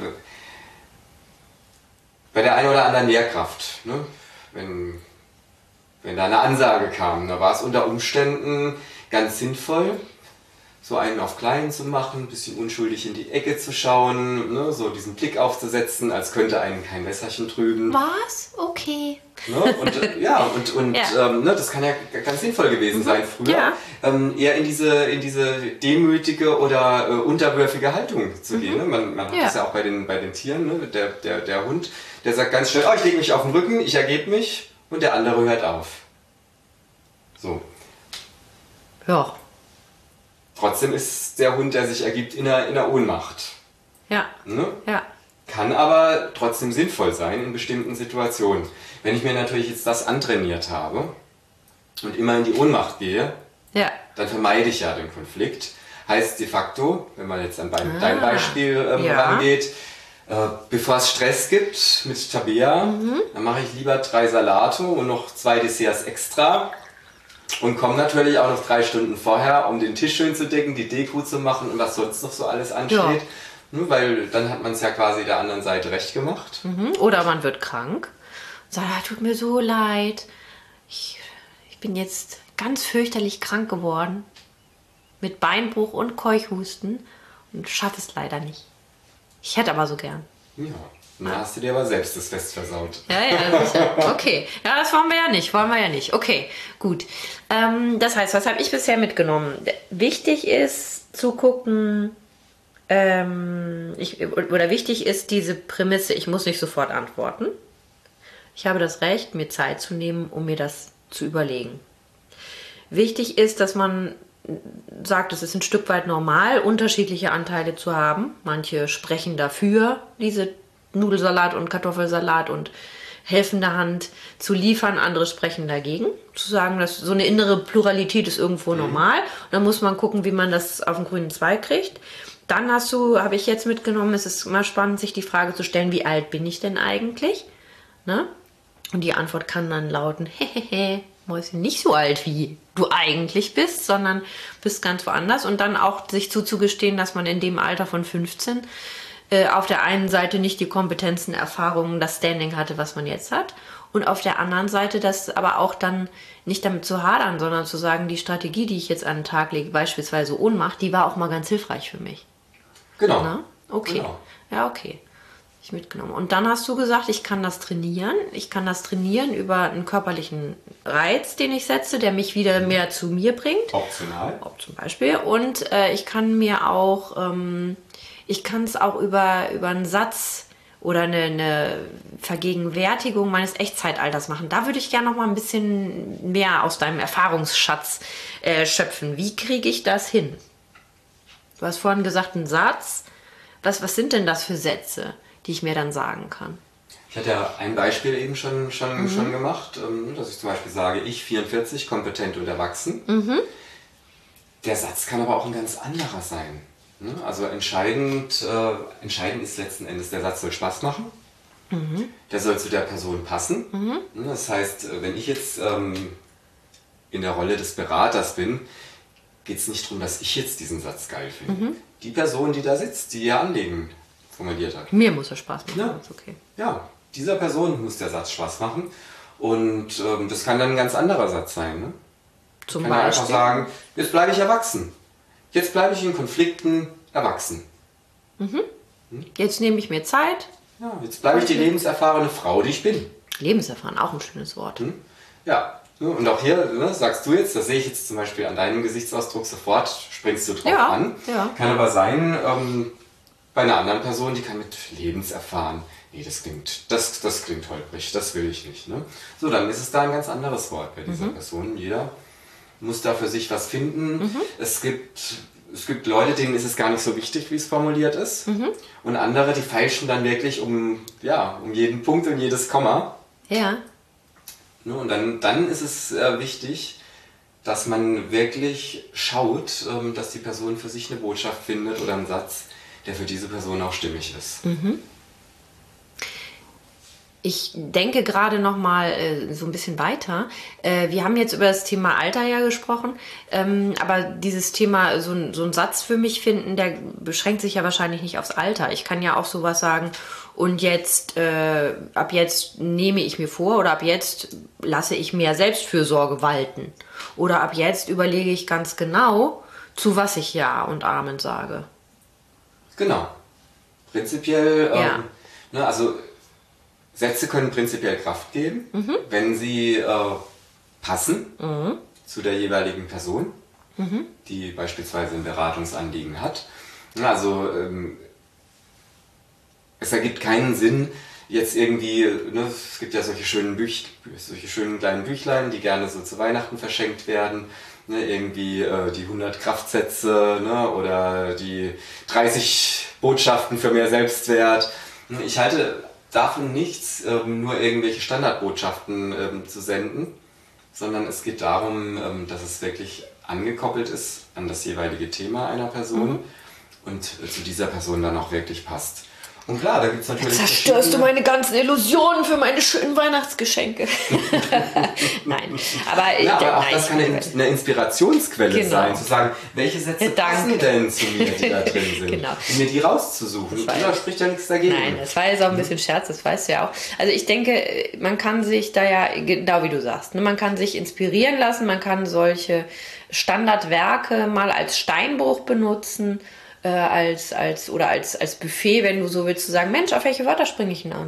bei der einen oder anderen Lehrkraft, ne? wenn, wenn da eine Ansage kam, da war es unter Umständen ganz sinnvoll, so einen auf klein zu machen, ein bisschen unschuldig in die Ecke zu schauen, ne, so diesen Blick aufzusetzen, als könnte einen kein Messerchen trüben. Was? Okay. Ne, und äh, ja, und, und ja. Ähm, ne, das kann ja ganz sinnvoll gewesen mhm. sein früher, ja. ähm, eher in diese, in diese demütige oder äh, unterwürfige Haltung zu mhm. gehen. Ne? Man, man hat ja. das ja auch bei den, bei den Tieren, ne? der, der, der Hund, der sagt ganz schnell, oh, ich lege mich auf den Rücken, ich ergebe mich, und der andere hört auf. So. Ja. Trotzdem ist der Hund, der sich ergibt, in der, in der Ohnmacht. Ja. Ne? Ja. Kann aber trotzdem sinnvoll sein in bestimmten Situationen. Wenn ich mir natürlich jetzt das antrainiert habe und immer in die Ohnmacht gehe, ja. dann vermeide ich ja den Konflikt. Heißt de facto, wenn man jetzt an ah, dein Beispiel ähm, ja. rangeht, äh, bevor es Stress gibt mit Tabea, mhm. dann mache ich lieber drei Salate und noch zwei Desserts extra. Und komme natürlich auch noch drei Stunden vorher, um den Tisch schön zu decken, die Deko zu machen und was sonst noch so alles ansteht. Ja. Hm, weil dann hat man es ja quasi der anderen Seite recht gemacht. Mhm. Oder man wird krank und sagt, ah, tut mir so leid. Ich, ich bin jetzt ganz fürchterlich krank geworden. Mit Beinbruch und Keuchhusten und schaffe es leider nicht. Ich hätte aber so gern. Ja. Dann hast du dir aber selbst das Fest versaut. Ja, ja, sicher. Okay. Ja, das wollen wir ja nicht. Wollen wir ja nicht. Okay, gut. Ähm, das heißt, was habe ich bisher mitgenommen? Wichtig ist zu gucken, ähm, ich, oder wichtig ist diese Prämisse, ich muss nicht sofort antworten. Ich habe das Recht, mir Zeit zu nehmen, um mir das zu überlegen. Wichtig ist, dass man sagt, es ist ein Stück weit normal, unterschiedliche Anteile zu haben. Manche sprechen dafür, diese Nudelsalat und Kartoffelsalat und helfende Hand zu liefern. Andere sprechen dagegen. Zu sagen, dass so eine innere Pluralität ist irgendwo normal. Und dann muss man gucken, wie man das auf den grünen Zweig kriegt. Dann hast du, habe ich jetzt mitgenommen, es ist immer spannend, sich die Frage zu stellen, wie alt bin ich denn eigentlich? Ne? Und die Antwort kann dann lauten, hehehe, Mäuschen, nicht so alt wie du eigentlich bist, sondern bist ganz woanders. Und dann auch sich zuzugestehen, dass man in dem Alter von fünfzehn äh, auf der einen Seite nicht die Kompetenzen, Erfahrungen, das Standing hatte, was man jetzt hat. Und auf der anderen Seite das aber auch dann nicht damit zu hadern, sondern zu sagen, die Strategie, die ich jetzt an den Tag lege, beispielsweise Ohnmacht, die war auch mal ganz hilfreich für mich. Genau. Na? Okay. Genau. Ja, okay. Ich mitgenommen. Und dann hast du gesagt, ich kann das trainieren. Ich kann das trainieren über einen körperlichen Reiz, den ich setze, der mich wieder mehr zu mir bringt. Optional. Ob zum Beispiel. Und äh, ich kann mir auch, ähm, ich kann es auch über, über einen Satz oder eine, eine Vergegenwärtigung meines Echtzeitalters machen. Da würde ich gerne noch mal ein bisschen mehr aus deinem Erfahrungsschatz äh, schöpfen. Wie kriege ich das hin? Du hast vorhin gesagt, ein Satz. Was, was sind denn das für Sätze, die ich mir dann sagen kann? Ich hatte ja ein Beispiel eben schon, schon, mhm. schon gemacht, dass ich zum Beispiel sage, ich vierundvierzig, kompetent und erwachsen. Mhm. Der Satz kann aber auch ein ganz anderer sein. Also entscheidend, äh, entscheidend ist letzten Endes, der Satz soll Spaß machen. Mhm. Der soll zu der Person passen. Mhm. Das heißt, wenn ich jetzt ähm, in der Rolle des Beraters bin, geht es nicht darum, dass ich jetzt diesen Satz geil finde. Mhm. Die Person, die da sitzt, die ihr Anliegen formuliert hat. Mir muss er Spaß machen. Ja. Ist okay. Ja, dieser Person muss der Satz Spaß machen. Und ähm, das kann dann ein ganz anderer Satz sein. Ne? Zum ich kann Beispiel? einfach sagen, jetzt bleibe ich erwachsen. Jetzt bleibe ich in Konflikten erwachsen. Mhm. Hm? Jetzt nehme ich mir Zeit. Ja, jetzt bleibe ich die lebenserfahrene Frau, die ich bin. Lebenserfahren, auch ein schönes Wort. Hm? Ja. Und auch hier, ne, sagst du jetzt, das sehe ich jetzt zum Beispiel an deinem Gesichtsausdruck sofort, springst du drauf ja, an. Ja. Kann aber sein, ähm, bei einer anderen Person, die kann mit lebenserfahren. Nee, das klingt, das, das klingt holprig, das will ich nicht. Ne? So, dann ist es da ein ganz anderes Wort bei dieser mhm. Person. Jeder muss da für sich was finden. Mhm. Es gibt, es gibt Leute, denen ist es gar nicht so wichtig, wie es formuliert ist. Mhm. Und andere, die feilschen dann wirklich um, ja, um jeden Punkt und jedes Komma. Ja. Und dann, dann ist es äh, wichtig, dass man wirklich schaut, ähm, dass die Person für sich eine Botschaft findet oder einen Satz, der für diese Person auch stimmig ist. Mhm. Ich denke gerade noch mal äh, so ein bisschen weiter. Äh, wir haben jetzt über das Thema Alter ja gesprochen, ähm, aber dieses Thema, so, ein, so einen Satz für mich finden, der beschränkt sich ja wahrscheinlich nicht aufs Alter. Ich kann ja auch sowas sagen, und jetzt, äh, ab jetzt nehme ich mir vor oder ab jetzt lasse ich mehr Selbstfürsorge walten. Oder ab jetzt überlege ich ganz genau, zu was ich Ja und Amen sage. Genau. Prinzipiell, ja. ähm, ne, also Sätze können prinzipiell Kraft geben, mhm. wenn sie äh, passen mhm. zu der jeweiligen Person, mhm. die beispielsweise ein Beratungsanliegen hat. Also ähm, es ergibt keinen Sinn, jetzt irgendwie, ne, es gibt ja solche schönen Büch, solche schönen kleinen Büchlein, die gerne so zu Weihnachten verschenkt werden, ne, irgendwie äh, die hundert Kraftsätze, ne, oder die dreißig Botschaften für mehr Selbstwert. Ich halte davon nichts, ähm, nur irgendwelche Standardbotschaften ähm, zu senden, sondern es geht darum, ähm, dass es wirklich angekoppelt ist an das jeweilige Thema einer Person mhm. und äh, zu dieser Person dann auch wirklich passt. Und klar, da gibt es natürlich... Jetzt zerstörst du meine ganzen Illusionen für meine schönen Weihnachtsgeschenke. Nein, aber... Ja, aber auch nein, das kann eine, eine Inspirationsquelle genau. sein, zu sagen, welche Sätze ja, passen denn zu mir, die da drin sind. Genau. Und mir die rauszusuchen. Und da spricht ja nichts dagegen. Nein, das war jetzt auch ein bisschen Scherz, das weißt du ja auch. Also ich denke, man kann sich da ja, genau wie du sagst, ne, man kann sich inspirieren lassen, man kann solche Standardwerke mal als Steinbruch benutzen, Äh, als, als, oder als, als Buffet, wenn du so willst, zu sagen, Mensch, auf welche Wörter springe ich denn an?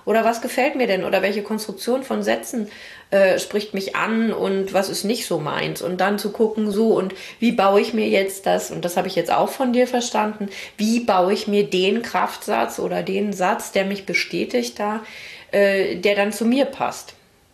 Oder was gefällt mir denn? Oder welche Konstruktion von Sätzen äh, spricht mich an und was ist nicht so meins? Und dann zu gucken, so und wie baue ich mir jetzt das? Und das habe ich jetzt auch von dir verstanden. Wie baue ich mir den Kraftsatz oder den Satz, der mich bestätigt da, äh, der dann zu mir passt?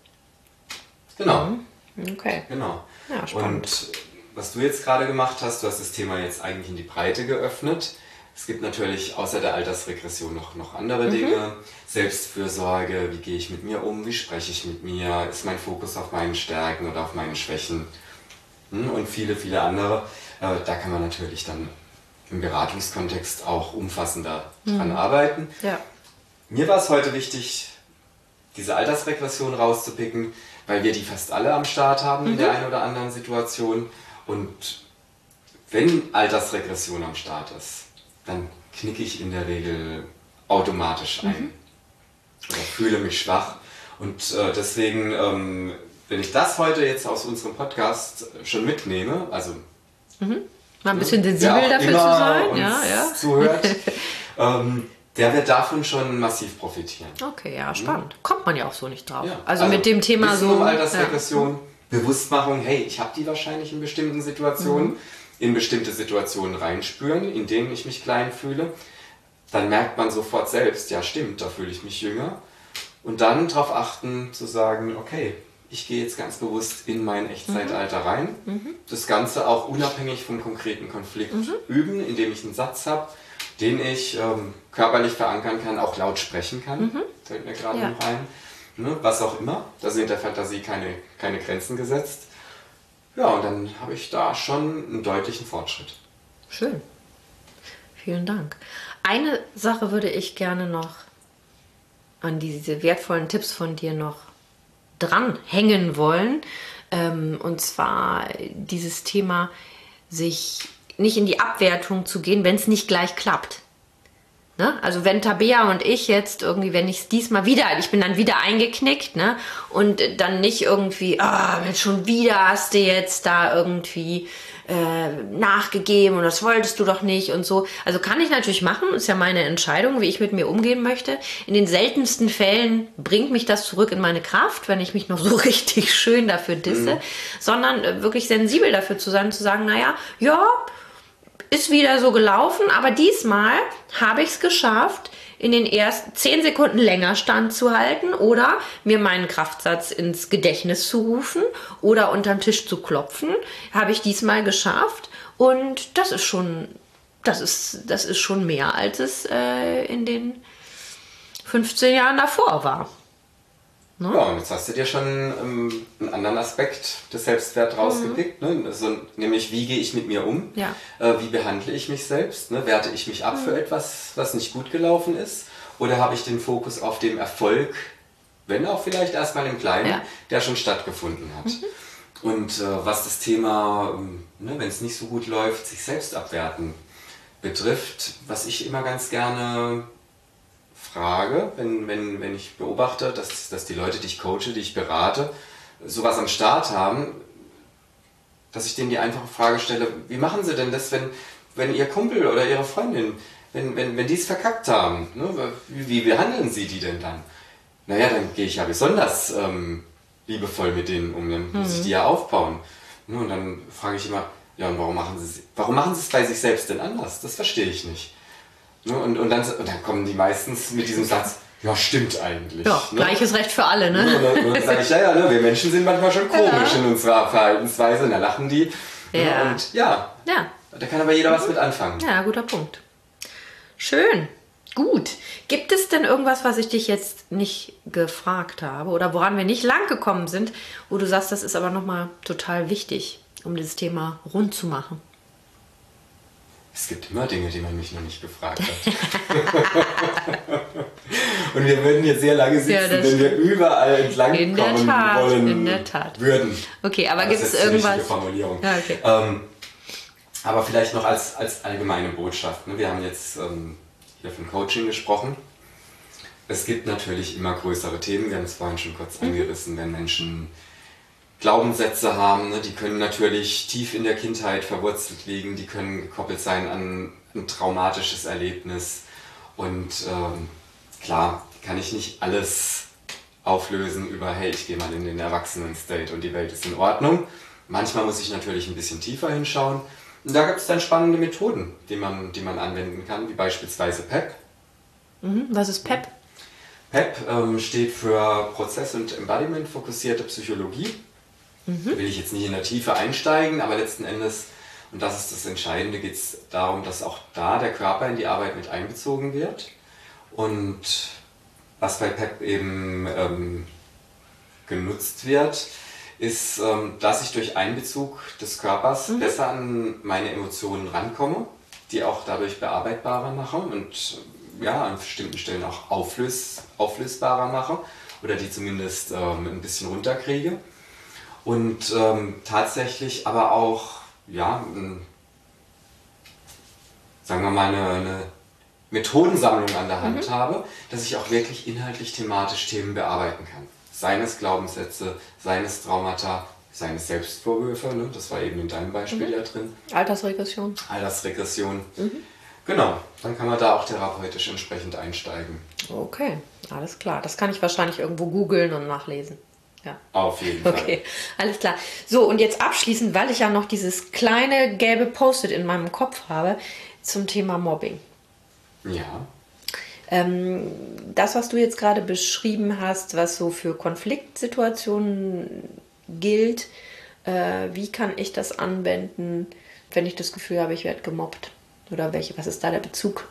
Genau. Mhm. Okay. Genau. Ja, spannend. Und was du jetzt gerade gemacht hast, du hast das Thema jetzt eigentlich in die Breite geöffnet. Es gibt natürlich außer der Altersregression noch, noch andere mhm. Dinge. Selbstfürsorge, wie gehe ich mit mir um, wie spreche ich mit mir, ist mein Fokus auf meinen Stärken oder auf meinen Schwächen und viele, viele andere. Da kann man natürlich dann im Beratungskontext auch umfassender mhm. dran arbeiten. Ja. Mir war es heute wichtig, diese Altersregression rauszupicken, weil wir die fast alle am Start haben mhm. in der einen oder anderen Situation. Und wenn Altersregression am Start ist, dann knicke ich in der Regel automatisch ein mhm. oder fühle mich schwach. Und äh, deswegen, ähm, wenn ich das heute jetzt aus unserem Podcast schon mitnehme, also mhm. mal ein bisschen sensibel dafür zu sein, ja, ja. zuhört, ähm, der wird davon schon massiv profitieren. Okay, ja, spannend. Mhm. Kommt man ja auch so nicht drauf. Ja. Also, also mit dem Thema Wissen so um Altersregression, ja. Bewusstmachung, hey, ich habe die wahrscheinlich in bestimmten Situationen, mhm. in bestimmte Situationen reinspüren, in denen ich mich klein fühle. Dann merkt man sofort selbst, ja stimmt, da fühle ich mich jünger. Und dann darauf achten, zu sagen, okay, ich gehe jetzt ganz bewusst in mein Echtzeitalter mhm. rein. Mhm. Das Ganze auch unabhängig vom konkreten Konflikt mhm. üben, indem ich einen Satz habe, den ich ähm, körperlich verankern kann, auch laut sprechen kann. Mhm. Fällt mir gerade ja. noch ein. Ne, was auch immer. Da sind der Fantasie keine, keine Grenzen gesetzt. Ja, und dann habe ich da schon einen deutlichen Fortschritt. Schön. Vielen Dank. Eine Sache würde ich gerne noch an diese wertvollen Tipps von dir noch dranhängen wollen. Ähm, und zwar dieses Thema, sich nicht in die Abwertung zu gehen, wenn es nicht gleich klappt. Ne? Also wenn Tabea und ich jetzt irgendwie, wenn ich es diesmal wieder, ich bin dann wieder eingeknickt, ne? Und dann nicht irgendwie, ah, oh, schon wieder hast du jetzt da irgendwie äh, nachgegeben und das wolltest du doch nicht und so. Also kann ich natürlich machen, ist ja meine Entscheidung, wie ich mit mir umgehen möchte. In den seltensten Fällen bringt mich das zurück in meine Kraft, wenn ich mich noch so richtig schön dafür disse, mhm. sondern äh, wirklich sensibel dafür zu sein, zu sagen, naja, ja, ist wieder so gelaufen, aber diesmal habe ich es geschafft, in den ersten zehn Sekunden länger standzuhalten oder mir meinen Kraftsatz ins Gedächtnis zu rufen oder unterm Tisch zu klopfen. Habe ich diesmal geschafft und das ist schon, das ist, das ist schon mehr, als es äh, in den fünfzehn Jahren davor war. Ne? Ja, und jetzt hast du dir schon ähm, einen anderen Aspekt des Selbstwerts rausgepickt, mhm. ne? Also, nämlich wie gehe ich mit mir um, ja. äh, wie behandle ich mich selbst, ne? Werte ich mich ab mhm. für etwas, was nicht gut gelaufen ist, oder habe ich den Fokus auf dem Erfolg, wenn auch vielleicht erstmal im Kleinen, ja. der schon stattgefunden hat. Mhm. Und äh, was das Thema, ähm, ne, wenn es nicht so gut läuft, sich selbst abwerten betrifft, was ich immer ganz gerne frage, wenn, wenn, wenn ich beobachte, dass, dass die Leute, die ich coache, die ich berate, sowas am Start haben, dass ich denen die einfache Frage stelle, wie machen sie denn das, wenn, wenn ihr Kumpel oder ihre Freundin, wenn, wenn, wenn die es verkackt haben, ne? wie, wie behandeln sie die denn dann? Naja, dann gehe ich ja besonders ähm, liebevoll mit denen um, dann muss mhm. ich die ja aufbauen. Ne? Und dann frage ich immer, ja, und warum machen sie warum machen sie es bei sich selbst denn anders? Das verstehe ich nicht. Und, und, dann, und dann kommen die meistens mit diesem Satz, ja, stimmt eigentlich. Ja, ne? Gleiches Recht für alle, ne? Und dann, dann sage ich, ja, ja, ne, wir Menschen sind manchmal schon komisch ja. in unserer Verhaltensweise, und da lachen die. Ja. Und ja, ja, da kann aber jeder was mit anfangen. Ja, guter Punkt. Schön, gut. Gibt es denn irgendwas, was ich dich jetzt nicht gefragt habe oder woran wir nicht lang gekommen sind, wo du sagst, das ist aber nochmal total wichtig, um dieses Thema rund zu machen? Es gibt immer Dinge, die man mich noch nicht gefragt hat. Und wir würden hier sehr lange sitzen, ja, wenn stimmt. wir überall entlang in kommen der Tat, wollen in der Tat. würden. Okay, aber gibt es irgendwas? irgendwas? Das ist die Formulierung. Ja, okay. ähm, aber vielleicht noch als, als allgemeine Botschaft. Ne? Wir haben jetzt ähm, hier von Coaching gesprochen. Es gibt natürlich immer größere Themen. Wir haben es vorhin schon kurz mhm. angerissen, wenn Menschen Glaubenssätze haben, ne, die können natürlich tief in der Kindheit verwurzelt liegen, die können gekoppelt sein an ein traumatisches Erlebnis und ähm, klar, kann ich nicht alles auflösen über, hey, ich gehe mal in den Erwachsenen-State und die Welt ist in Ordnung. Manchmal muss ich natürlich ein bisschen tiefer hinschauen. Und da gibt es dann spannende Methoden, die man, die man anwenden kann, wie beispielsweise P E P. Mhm. Was ist P E P? P E P ähm, steht für Prozess- und Embodiment-fokussierte Psychologie. Mhm. Da will ich jetzt nicht in der Tiefe einsteigen, aber letzten Endes, und das ist das Entscheidende, geht es darum, dass auch da der Körper in die Arbeit mit einbezogen wird. Und was bei P E P eben ähm, genutzt wird, ist, ähm, dass ich durch Einbezug des Körpers mhm. besser an meine Emotionen rankomme, die auch dadurch bearbeitbarer mache und ja, an bestimmten Stellen auch auflös, auflösbarer mache oder die zumindest ähm, ein bisschen runterkriege. Und ähm, tatsächlich aber auch, ja, ein, sagen wir mal, eine, eine Methodensammlung an der Hand mhm. habe, dass ich auch wirklich inhaltlich thematisch Themen bearbeiten kann. Seien es Glaubenssätze, seien es Traumata, seien es Selbstvorwürfe, ne? Das war eben in deinem Beispiel mhm. ja drin. Altersregression. Altersregression. Mhm. Genau, dann kann man da auch therapeutisch entsprechend einsteigen. Okay, alles klar. Das kann ich wahrscheinlich irgendwo googeln und nachlesen. Ja. Auf jeden Fall. Okay, alles klar. So, und jetzt abschließend, weil ich ja noch dieses kleine gelbe Post-it in meinem Kopf habe, zum Thema Mobbing. Ja. Ähm, das, was du jetzt gerade beschrieben hast, was so für Konfliktsituationen gilt, äh, wie kann ich das anwenden, wenn ich das Gefühl habe, ich werde gemobbt? Oder welche, was ist da der Bezug?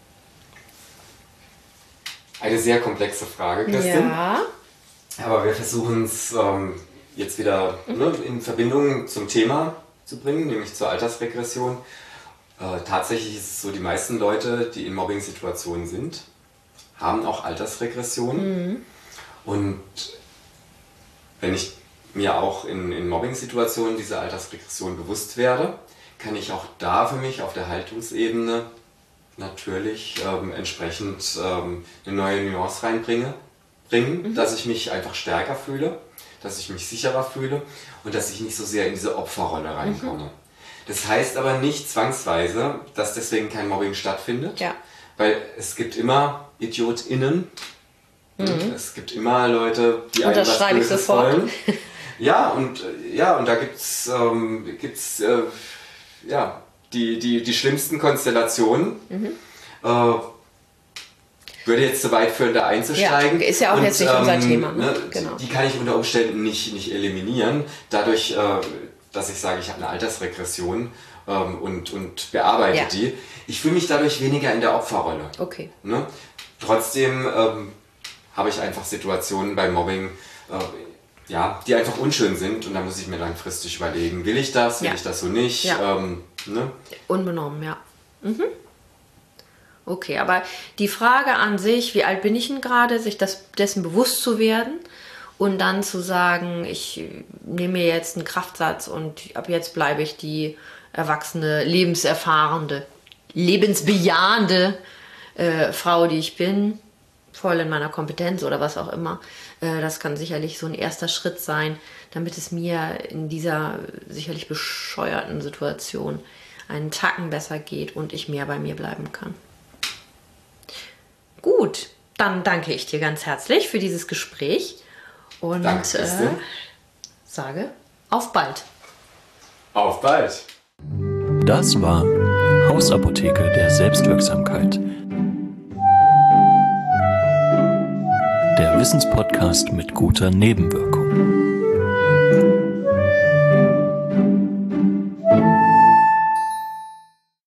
Eine sehr komplexe Frage, Kerstin. Ja. Aber wir versuchen es ähm, jetzt wieder mhm. ne, in Verbindung zum Thema zu bringen, nämlich zur Altersregression. Äh, tatsächlich ist es so, die meisten Leute, die in Mobbing-Situationen sind, haben auch Altersregressionen. Mhm. Und wenn ich mir auch in, in Mobbing-Situationen dieser Altersregression bewusst werde, kann ich auch da für mich auf der Haltungsebene natürlich ähm, entsprechend ähm, eine neue Nuance reinbringe, bringen, mhm. dass ich mich einfach stärker fühle, dass ich mich sicherer fühle und dass ich nicht so sehr in diese Opferrolle reinkomme. Mhm. Das heißt aber nicht zwangsweise, dass deswegen kein Mobbing stattfindet, ja. weil es gibt immer IdiotInnen, mhm. es gibt immer Leute, die einem was Böses wollen. Ja, und, ja, und da gibt es ähm, gibt's, äh, ja, die, die, die schlimmsten Konstellationen. Mhm. Äh, würde jetzt zu weit führen, da einzusteigen. Ja, ist ja auch und, jetzt nicht ähm, unser Thema. Ne? Ne, genau. Die kann ich unter Umständen nicht, nicht eliminieren, dadurch, äh, dass ich sage, ich habe eine Altersregression ähm, und, und bearbeite ja. die. Ich fühle mich dadurch weniger in der Opferrolle. Okay. Ne? Trotzdem ähm, habe ich einfach Situationen bei Mobbing, äh, ja, die einfach unschön sind und da muss ich mir langfristig überlegen, will ich das, will ja. ich das so nicht? Ja. Ähm, ne? Unbenommen, ja. Mhm. Okay, aber die Frage an sich, wie alt bin ich denn gerade, sich das, dessen bewusst zu werden und dann zu sagen, ich nehme mir jetzt einen Kraftsatz und ab jetzt bleibe ich die erwachsene, lebenserfahrende, lebensbejahende äh, Frau, die ich bin, voll in meiner Kompetenz oder was auch immer. Äh, das kann sicherlich so ein erster Schritt sein, damit es mir in dieser sicherlich bescheuerten Situation einen Tacken besser geht und ich mehr bei mir bleiben kann. Gut, dann danke ich dir ganz herzlich für dieses Gespräch und danke, äh, sage auf bald. Auf bald. Das war Hausapotheke der Selbstwirksamkeit. Der Wissenspodcast mit guter Nebenwirkung.